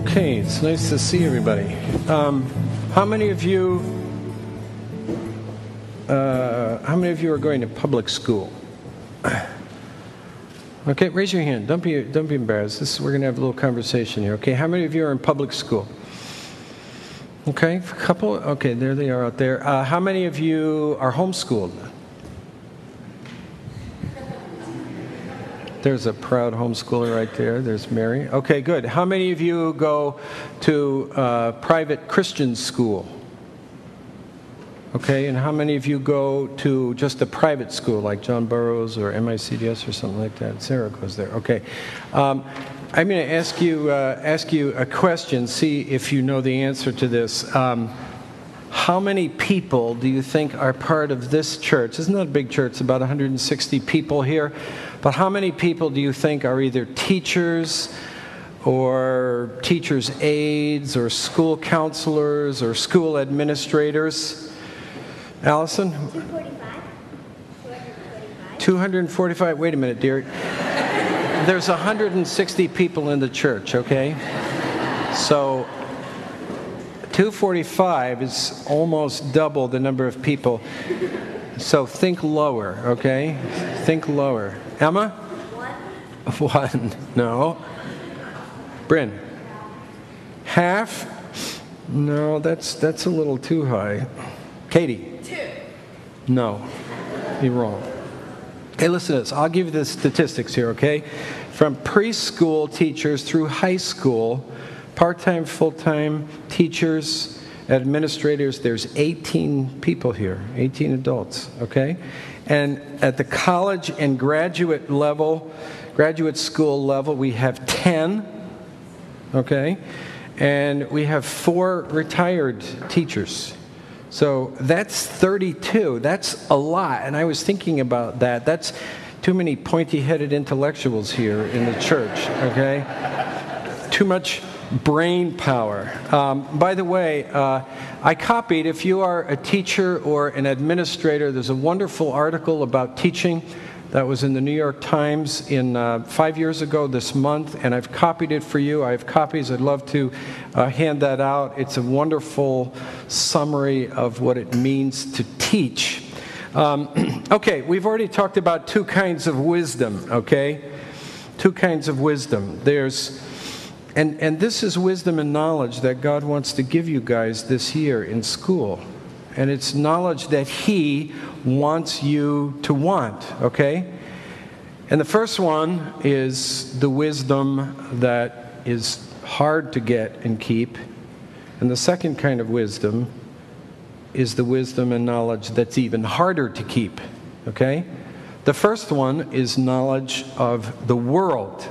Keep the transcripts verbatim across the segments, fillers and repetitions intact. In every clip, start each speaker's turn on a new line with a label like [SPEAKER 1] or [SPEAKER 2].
[SPEAKER 1] Okay, it's nice to see everybody. Um, how many of you, uh, how many of you are going to public school? Okay, raise your hand. Don't be, don't be embarrassed. This, we're going to have a little conversation here. Okay, how many of you are in public school? Okay, a couple. Okay, there they are out there. Uh, how many of you are homeschooled? There's a proud homeschooler right there. There's Mary. Okay, good. How many of you go to uh, private Christian school? Okay, and how many of you go to just a private school like John Burroughs or M I C D S or something like that? Sarah goes there. Okay. Um, I'm going to ask you uh, ask you a question. See if you know the answer to this. Um, how many people do you think are part of this church? It's not a big church. It's about one hundred sixty people here. But how many people do you think are either teachers or teachers' aides or school counselors or school administrators? Allison?
[SPEAKER 2] two forty-five.
[SPEAKER 1] two hundred forty-five. Wait a minute, dear. There's one hundred sixty people in the church, okay? So two forty-five is almost double the number of people. So think lower, okay? Think lower. Emma? One. One. No. Bryn? Half? No, that's that's a little too high. Katie?
[SPEAKER 2] Two.
[SPEAKER 1] No. You're wrong. Hey, listen to this. I'll give you the statistics here, okay? From preschool teachers through high school, part-time, full-time teachers, administrators, there's eighteen people here, eighteen adults, okay? And at the college and graduate level, graduate school level, we have ten, okay? And we have four retired teachers. So that's thirty-two. That's a lot. And I was thinking about that. That's too many pointy-headed intellectuals here in the church, okay? Too much brain power. Um, by the way, uh, I copied, if you are a teacher or an administrator, there's a wonderful article about teaching that was in the New York Times in uh, five years ago this month, and I've copied it for you. I have copies. I'd love to uh, hand that out. It's a wonderful summary of what it means to teach. Um, okay, we've already talked about two kinds of wisdom, okay? Two kinds of wisdom. There's And, and this is wisdom and knowledge that God wants to give you guys this year in school. And it's knowledge that He wants you to want, okay? And the first one is the wisdom that is hard to get and keep. And the second kind of wisdom is the wisdom and knowledge that's even harder to keep, okay? The first one is knowledge of the world.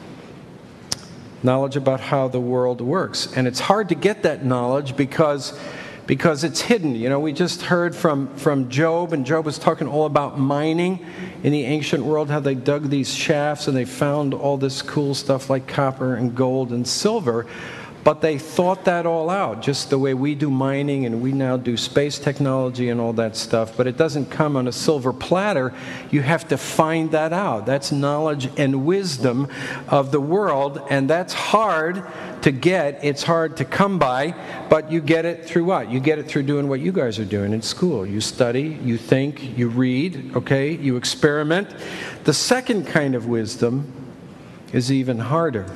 [SPEAKER 1] Knowledge about how the world works. And it's hard to get that knowledge because, because it's hidden. You know, we just heard from, from Job, and Job was talking all about mining in the ancient world, how they dug these shafts and they found all this cool stuff like copper and gold and silver. But they thought that all out, just the way we do mining and we now do space technology and all that stuff. But it doesn't come on a silver platter. You have to find that out. That's knowledge and wisdom of the world, and that's hard to get. It's hard to come by, but you get it through what? You get it through doing what you guys are doing in school. You study, you think, you read, okay? You experiment. The second kind of wisdom is even harder,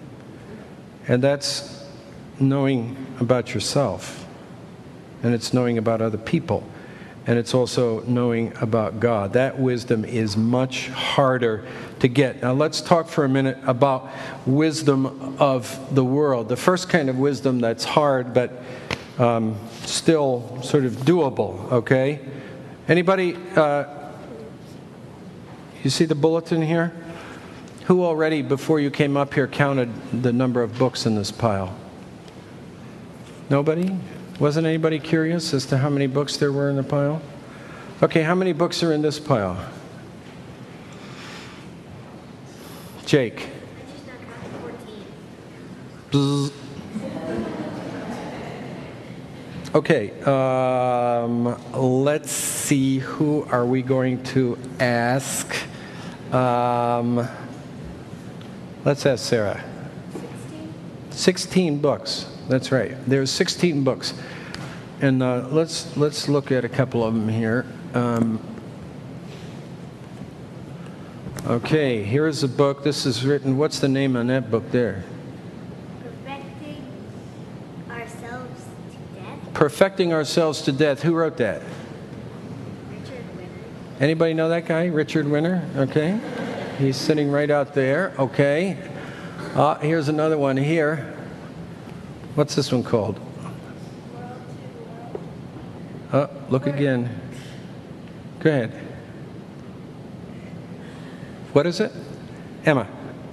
[SPEAKER 1] and that's knowing about yourself, and it's knowing about other people, and it's also knowing about God. That wisdom is much harder to get. Now let's talk for a minute about wisdom of the world. The first kind of wisdom that's hard, but um, still sort of doable, okay? Anybody, uh, you see the bulletin here? Who already, before you came up here, counted the number of books in this pile? Nobody? Wasn't anybody curious as to how many books there were in the pile? Okay, how many books are in this pile? Jake? Bzz. Okay, um, let's see, who are we going to ask? Um, let's ask Sarah. sixteen books. That's right. There's sixteen books. And uh, let's let's look at a couple of them here. Um, okay, here's a book. This is written, what's the name on that book there?
[SPEAKER 2] Perfecting Ourselves to Death.
[SPEAKER 1] Perfecting Ourselves to Death. Who wrote that?
[SPEAKER 2] Richard Winner.
[SPEAKER 1] Anybody know that guy? Richard Winner? Okay. He's sitting right out there. Okay. Uh, here's another one here. What's this one called? Oh, look again. Go ahead. What is it? Emma.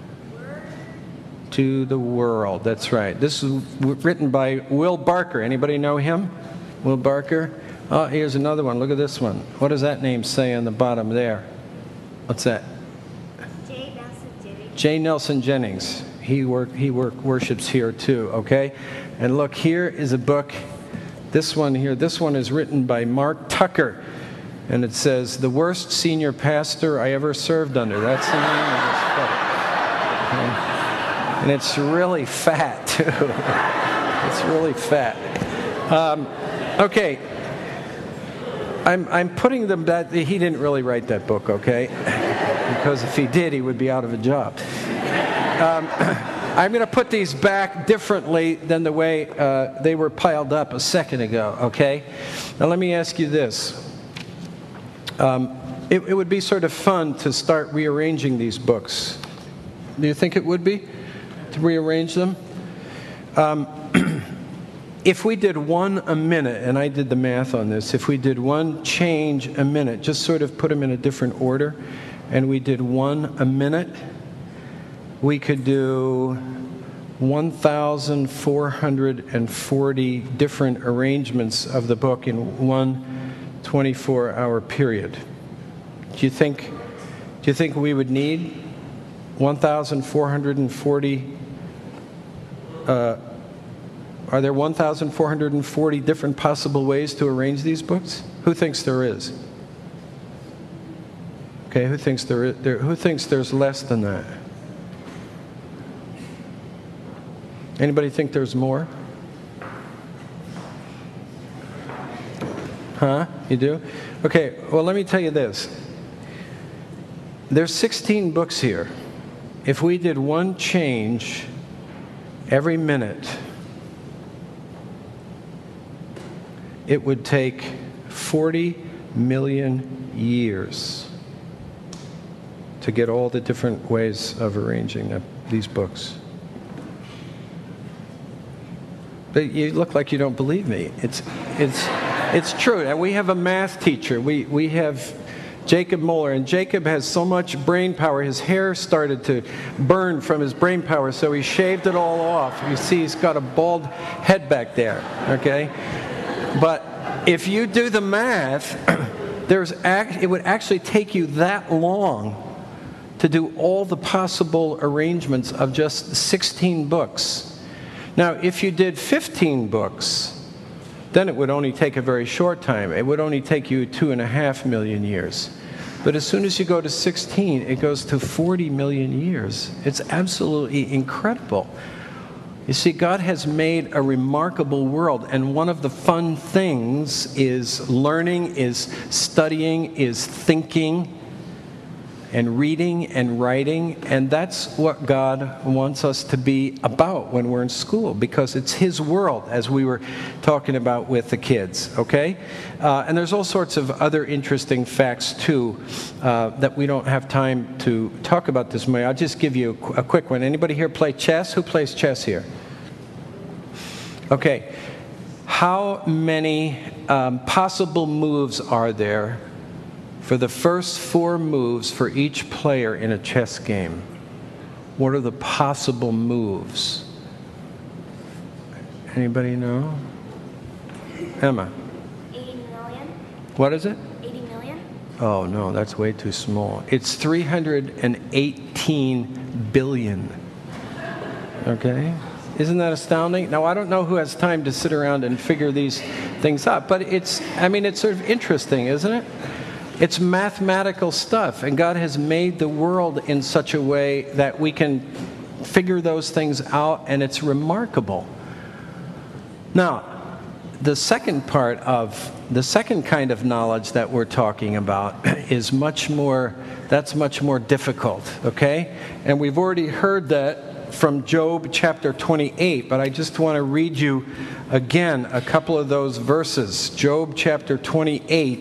[SPEAKER 1] To the World. That's right. This is written by Will Barker. Anybody know him? Will Barker. Oh, here's another one. Look at this one. What does that name say on the bottom there? What's that?
[SPEAKER 2] J. Nelson Jennings.
[SPEAKER 1] J. Nelson Jennings. He work. He work worships here too. Okay. And look, here is a book. This one here, this one is written by Mark Tucker, and it says, "The Worst Senior Pastor I Ever Served Under." That's the name of this book. Okay. And it's really fat, too. It's really fat. Um, okay. I'm, I'm putting them that, he didn't really write that book, okay? Because if he did, he would be out of a job. Um, I'm going to put these back differently than the way uh, they were piled up a second ago, okay? Now let me ask you this. Um, it, it would be sort of fun to start rearranging these books. Do you think it would be, to rearrange them? Um, if we did one a minute, and I did the math on this, if we did one change a minute, just sort of put them in a different order, and we did one a minute, we could do one thousand four hundred forty different arrangements of the book in one twenty-four hour period. Do you think, do you think we would need one thousand four hundred forty, uh, are there one thousand four hundred forty different possible ways to arrange these books? Who thinks there is? Okay, who thinks there is, there, who thinks there's less than that? Anybody think there's more? Huh? You do? Okay, well, let me tell you this. There's sixteen books here. If we did one change every minute, it would take forty million years to get all the different ways of arranging the, these books. But you look like you don't believe me. It's, it's, it's true. And we have a math teacher. We, we have Jacob Moeller, and Jacob has so much brain power, his hair started to burn from his brain power, so he shaved it all off. You see he's got a bald head back there, okay? But if you do the math, there's act, it would actually take you that long to do all the possible arrangements of just sixteen books. Now, if you did fifteen books, then it would only take a very short time. It would only take you two and a half million years. But as soon as you go to sixteen, it goes to forty million years. It's absolutely incredible. You see, God has made a remarkable world, and one of the fun things is learning, is studying, is thinking, and reading and writing, and that's what God wants us to be about when we're in school, because it's His world, as we were talking about with the kids, okay? Uh, and there's all sorts of other interesting facts, too, uh, that we don't have time to talk about this morning. I'll just give you a, a quick one. Anybody here play chess? Who plays chess here? Okay. How many um, possible moves are there for the first four moves for each player in a chess game? What are the possible moves? Anybody know? Emma.
[SPEAKER 2] eighty million.
[SPEAKER 1] What is it?
[SPEAKER 2] eighty million.
[SPEAKER 1] Oh, no, that's way too small. It's three hundred eighteen billion. Okay? Isn't that astounding? Now, I don't know who has time to sit around and figure these things out, but it's, I mean, it's sort of interesting, isn't it? It's mathematical stuff, and God has made the world in such a way that we can figure those things out, and it's remarkable. Now, the second part of, the second kind of knowledge that we're talking about is much more, that's much more difficult, okay? And we've already heard that from Job chapter twenty-eight, but I just want to read you again a couple of those verses. Job chapter twenty-eight,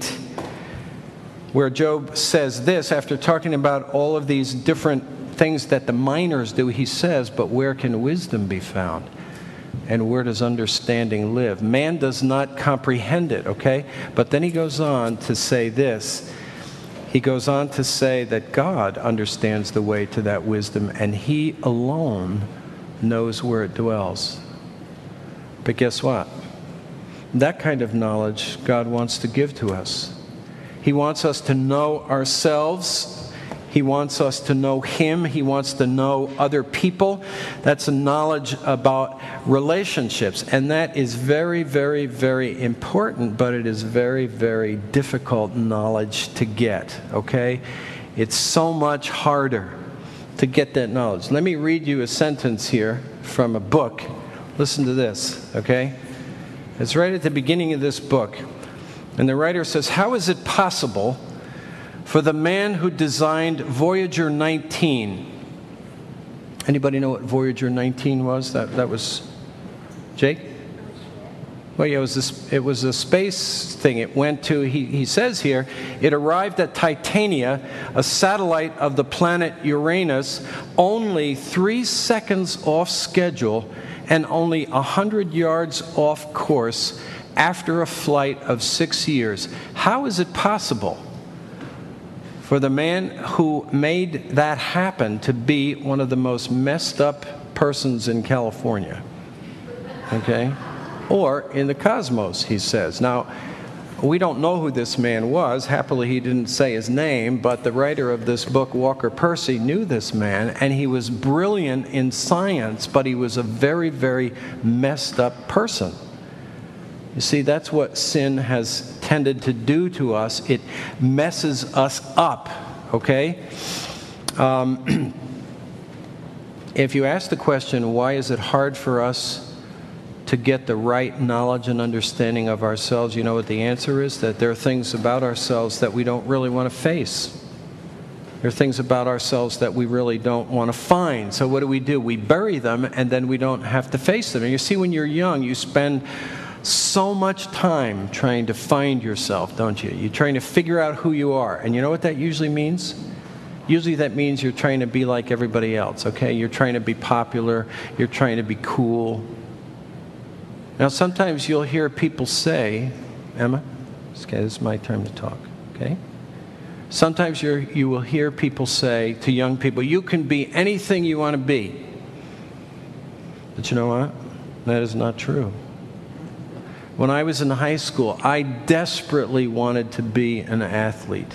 [SPEAKER 1] where Job says this, after talking about all of these different things that the miners do, he says, but where can wisdom be found? And where does understanding live? Man does not comprehend it, okay? But then he goes on to say this. He goes on to say that God understands the way to that wisdom, and he alone knows where it dwells. But guess what? That kind of knowledge God wants to give to us. He wants us to know ourselves. He wants us to know him. He wants to know other people. That's a knowledge about relationships. And that is very, very, very important, but it is very, very difficult knowledge to get, okay? It's so much harder to get that knowledge. Let me read you a sentence here from a book. Listen to this, okay? It's right at the beginning of this book. And the writer says, how is it possible for the man who designed Voyager nineteen? Anybody know what Voyager nineteen was? That that was Jake? Well, yeah, it was this, it was a space thing. It went to, he, he says here, it arrived at Titania, a satellite of the planet Uranus, only three seconds off schedule and only one hundred yards off course after a flight of six years. How is it possible for the man who made that happen to be one of the most messed up persons in California? Okay? Or in the cosmos, he says. Now, we don't know who this man was. Happily, he didn't say his name, but the writer of this book, Walker Percy, knew this man, and he was brilliant in science, but he was a very, very messed up person. You see, that's what sin has tended to do to us. It messes us up, okay? Um, if you ask the question, why is it hard for us to get the right knowledge and understanding of ourselves, you know what the answer is? That there are things about ourselves that we don't really want to face. There are things about ourselves that we really don't want to find. So what do we do? We bury them, and then we don't have to face them. And you see, when you're young, you spend so much time trying to find yourself, don't you? You're trying to figure out who you are. And you know what that usually means? Usually that means you're trying to be like everybody else, okay? You're trying to be popular. You're trying to be cool. Now, sometimes you'll hear people say, Emma, okay, this is my time to talk, okay? Sometimes you're, you will hear people say to young people, you can be anything you want to be. But you know what? That is not true. When I was in high school, I desperately wanted to be an athlete.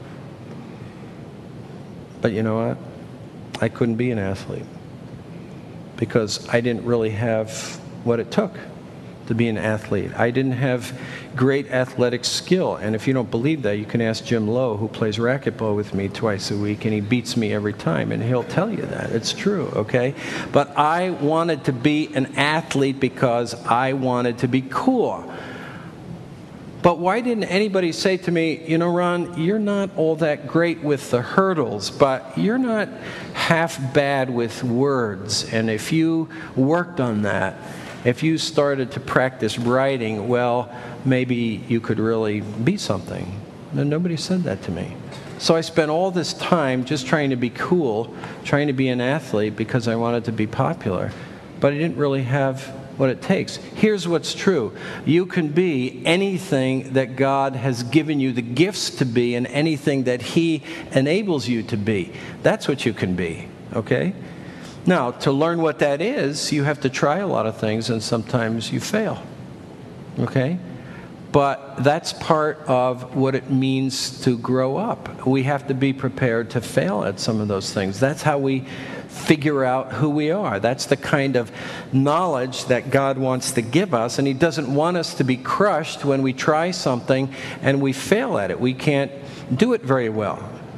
[SPEAKER 1] But you know what? I couldn't be an athlete because I didn't really have what it took to be an athlete. I didn't have great athletic skill. And if you don't believe that, you can ask Jim Lowe, who plays racquetball with me twice a week, and he beats me every time, and he'll tell you that. It's true, okay? But I wanted to be an athlete because I wanted to be cool. But why didn't anybody say to me, you know, Ron, you're not all that great with the hurdles, but you're not half bad with words, and if you worked on that, if you started to practice writing, well, maybe you could really be something. And nobody said that to me. So I spent all this time just trying to be cool, trying to be an athlete because I wanted to be popular. But I didn't really have what it takes. Here's what's true. You can be anything that God has given you the gifts to be and anything that He enables you to be. That's what you can be, okay? Now, to learn what that is, you have to try a lot of things, and sometimes you fail, okay? But that's part of what it means to grow up. We have to be prepared to fail at some of those things. That's how we figure out who we are. That's the kind of knowledge that God wants to give us, and He doesn't want us to be crushed when we try something and we fail at it. We can't do it very well.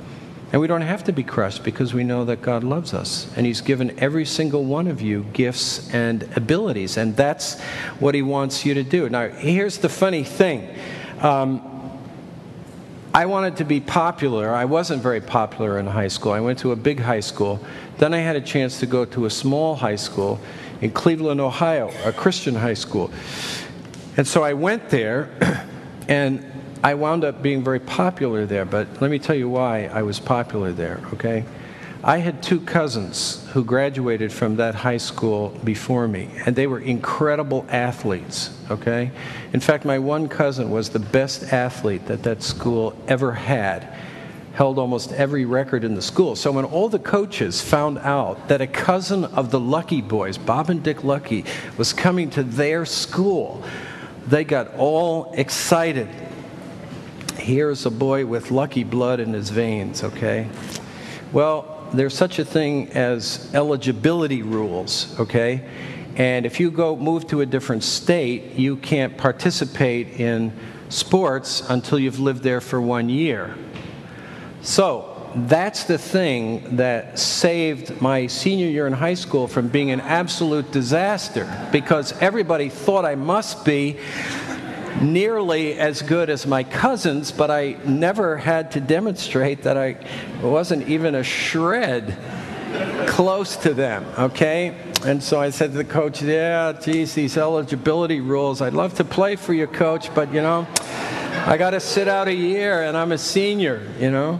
[SPEAKER 1] And we don't have to be crushed because we know that God loves us. And He's given every single one of you gifts and abilities. And that's what He wants you to do. Now, here's the funny thing. Um, I wanted to be popular. I wasn't very popular in high school. I went to a big high school. Then I had a chance to go to a small high school in Cleveland, Ohio, a Christian high school. And so I went there, and I wound up being very popular there, but let me tell you why I was popular there, okay? I had two cousins who graduated from that high school before me, and they were incredible athletes, okay? In fact, my one cousin was the best athlete that that school ever had, held almost every record in the school. So when all the coaches found out that a cousin of the Lucky Boys, Bob and Dick Lucky, was coming to their school, they got all excited. Here's a boy with lucky blood in his veins, okay? Well, there's such a thing as eligibility rules, okay? And if you go move to a different state, you can't participate in sports until you've lived there for one year. So that's the thing that saved my senior year in high school from being an absolute disaster, because everybody thought I must be nearly as good as my cousins, but I never had to demonstrate that I wasn't even a shred close to them, okay? And so I said to the coach, yeah, geez, these eligibility rules, I'd love to play for you, coach, but, you know, I got to sit out a year, and I'm a senior, you know?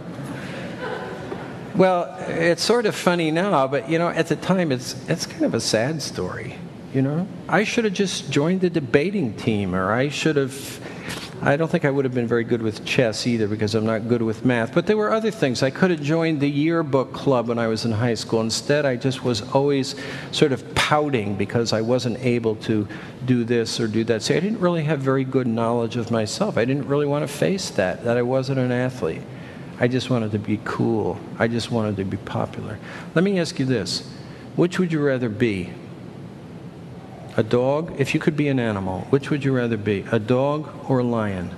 [SPEAKER 1] Well, it's sort of funny now, but, you know, at the time, it's it's kind of a sad story. You know, I should have just joined the debating team, or I should have, I don't think I would have been very good with chess either because I'm not good with math. But there were other things. I could have joined the yearbook club when I was in high school. Instead, I just was always sort of pouting because I wasn't able to do this or do that. So I didn't really have very good knowledge of myself. I didn't really want to face that, that I wasn't an athlete. I just wanted to be cool. I just wanted to be popular. Let me ask you this. Which would you rather be? A dog? If you could be an animal, which would you rather be? A dog or a lion?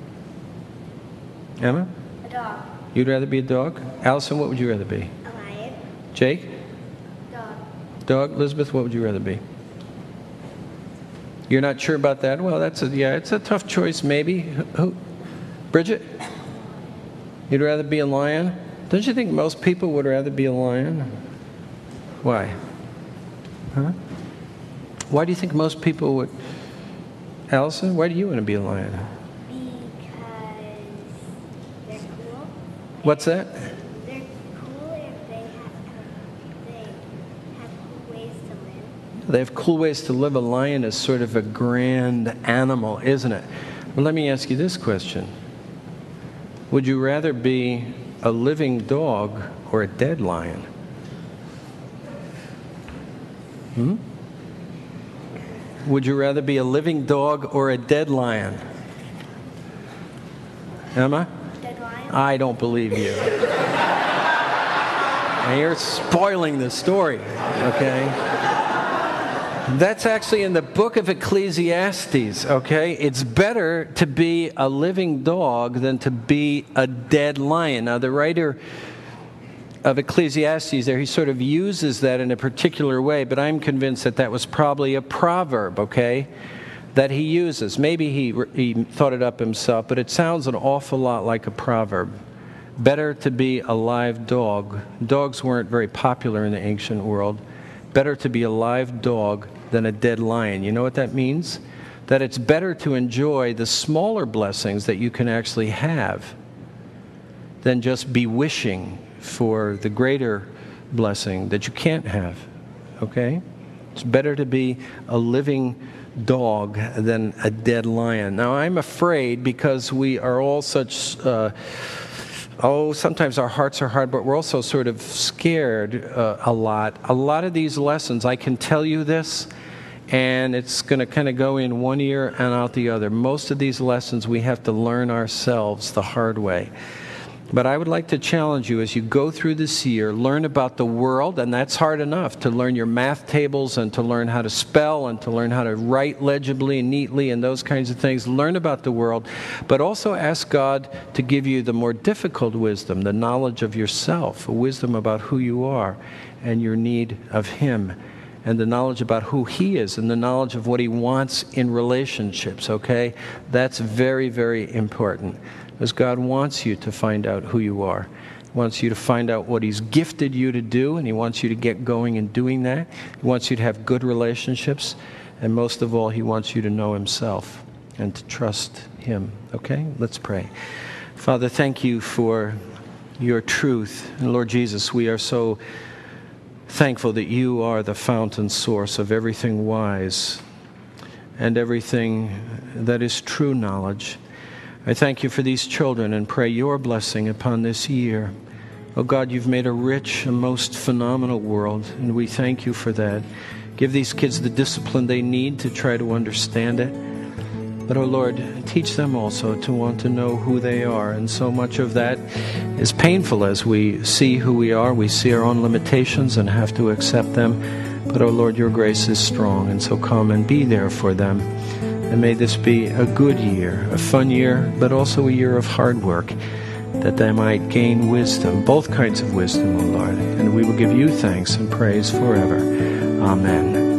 [SPEAKER 1] Emma?
[SPEAKER 2] A dog.
[SPEAKER 1] You'd rather be a dog? Allison, what would you rather be?
[SPEAKER 2] A lion.
[SPEAKER 1] Jake?
[SPEAKER 2] Dog.
[SPEAKER 1] Dog? Elizabeth, what would you rather be? You're not sure about that? Well, that's a, yeah, it's a tough choice maybe. Who? who? Bridget? You'd rather be a lion? Don't you think most people would rather be a lion? Why? Huh? Why do you think most people would? Allison, why do you want to be a lion?
[SPEAKER 2] Because they're cool.
[SPEAKER 1] What's that?
[SPEAKER 2] They're cool if they have, they have cool ways to live.
[SPEAKER 1] They have cool ways to live. A lion is sort of a grand animal, isn't it? Well, let me ask you this question. Would you rather be a living dog or a dead lion? Hmm? Would you rather be a living dog or a dead lion? Emma?
[SPEAKER 2] Dead lion.
[SPEAKER 1] I don't believe you. And you're spoiling the story, okay? That's actually in the book of Ecclesiastes, okay? It's better to be a living dog than to be a dead lion. Now, the writer of Ecclesiastes there, he sort of uses that in a particular way, but I'm convinced that that was probably a proverb, okay, that he uses. Maybe he, he thought it up himself, but it sounds an awful lot like a proverb. Better to be a live dog. Dogs weren't very popular in the ancient world. Better to be a live dog than a dead lion. You know what that means? That it's better to enjoy the smaller blessings that you can actually have than just be wishing for the greater blessing that you can't have, okay? It's better to be a living dog than a dead lion. Now, I'm afraid because we are all such, uh, oh, sometimes our hearts are hard, but we're also sort of scared uh, a lot. A lot of these lessons, I can tell you this, and it's going to kind of go in one ear and out the other. Most of these lessons we have to learn ourselves the hard way. But I would like to challenge you as you go through this year, learn about the world, and that's hard enough, to learn your math tables and to learn how to spell and to learn how to write legibly and neatly and those kinds of things. Learn about the world, but also ask God to give you the more difficult wisdom, the knowledge of yourself, a wisdom about who you are and your need of Him, and the knowledge about who He is and the knowledge of what He wants in relationships, okay? That's very, very important. Because God wants you to find out who you are. He wants you to find out what He's gifted you to do, and He wants you to get going in doing that. He wants you to have good relationships, and most of all, He wants you to know Himself and to trust Him. Okay? Let's pray. Father, thank you for your truth. And Lord Jesus, we are so thankful that you are the fountain source of everything wise and everything that is true knowledge. I thank you for these children and pray your blessing upon this year. Oh God, you've made a rich and most phenomenal world, and we thank you for that. Give these kids the discipline they need to try to understand it. But, oh Lord, teach them also to want to know who they are. And so much of that is painful as we see who we are. We see our own limitations and have to accept them. But, oh Lord, your grace is strong, and so come and be there for them. And may this be a good year, a fun year, but also a year of hard work, that they might gain wisdom, both kinds of wisdom, O Lord. And we will give you thanks and praise forever. Amen.